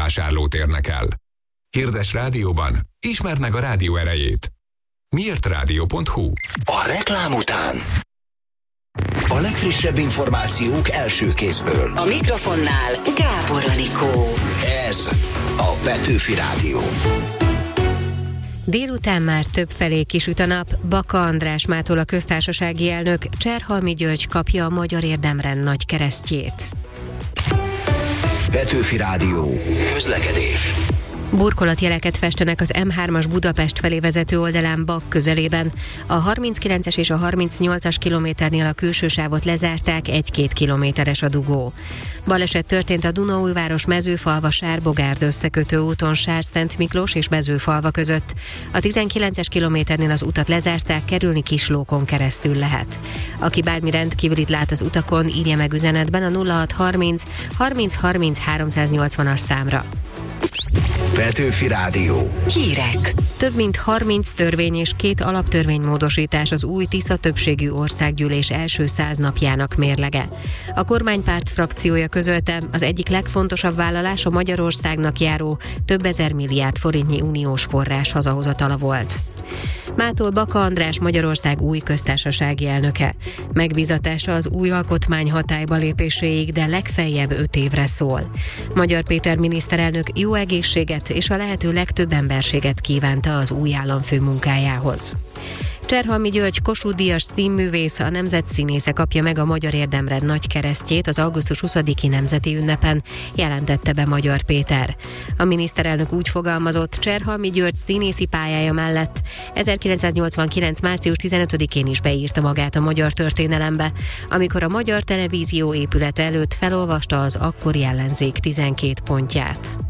bevásárlótérnek el. Hirdes rádióban, ismerd meg a rádió erejét. miértradio.hu. A reklám után a legfrissebb információk első kézből. A mikrofonnál Gábor Anikó. Ez a Petőfi Rádió. Délután már többfelé kisüt a nap. Baka András mától a köztársasági elnök, Cserhalmi György kapja a Magyar Érdemrend nagy keresztjét. Petőfi Rádió. Közlekedés. Burkolatjeleket festenek az M3-as Budapest felé vezető oldalán Bak közelében. A 39-es és a 38-as kilométernél a külső sávot lezárták, 1-2 kilométeres a dugó. Baleset történt a Dunaújváros Mezőfalva Sárbogárd összekötő úton Sárszent Miklós és Mezőfalva között. A 19-es kilométernél az utat lezárták, kerülni Kislókon keresztül lehet. Aki bármi rendkívülit lát az utakon, írja meg üzenetben a 0630 30 30 380-as számra. Petőfi Rádió. Hírek. Több mint 30 törvény és 2 alaptörvénymódosítás az új Tisza többségű országgyűlés első 100 napjának mérlege. A kormánypárt frakciója közölte, az egyik legfontosabb vállalás a Magyarországnak járó több ezer milliárd forintnyi uniós forrás hazahozatala volt. Mától Baka András Magyarország új köztársasági elnöke. Megbízatása az új alkotmány hatályba lépéséig, de legfeljebb 5 évre szól. Magyar Péter miniszterelnök jó egészséget és a lehető legtöbb emberséget kívánta az új államfő munkájához. Cserhalmi György Kossuth-díjas színművész, a nemzetszínésze kapja meg a Magyar Érdemrend nagy keresztjét az augusztus 20-i nemzeti ünnepen, jelentette be Magyar Péter. A miniszterelnök úgy fogalmazott, Cserhalmi György színészi pályája mellett 1989. március 15-én is beírta magát a magyar történelembe, amikor a Magyar Televízió épülete előtt felolvasta az akkori ellenzék 12 pontját.